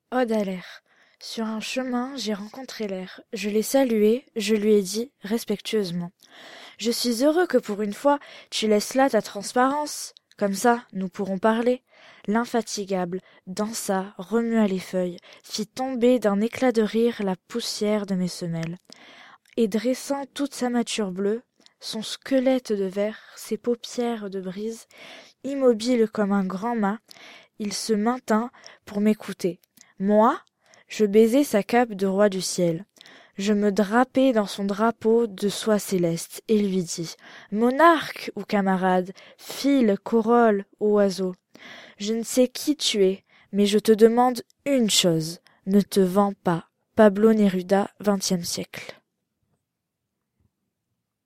Ode à l'air. Sur un chemin, j'ai rencontré l'air. Je l'ai salué, je lui ai dit, respectueusement. Je suis heureux que pour une fois, tu laisses là ta transparence. Comme ça, nous pourrons parler. L'infatigable dansa, remua les feuilles, fit tomber d'un éclat de rire la poussière de mes semelles. Et dressant toute sa mâture bleue, son squelette de verre, ses paupières de brise, immobile comme un grand mât, il se maintint pour m'écouter. Moi, je baisai sa cape de roi du ciel. Je me drapai dans son drapeau de soie céleste et lui dis « Monarque ou camarade, file, corolle ou oiseau, je ne sais qui tu es, mais je te demande une chose, ne te vends pas. » Pablo Neruda, XXe siècle.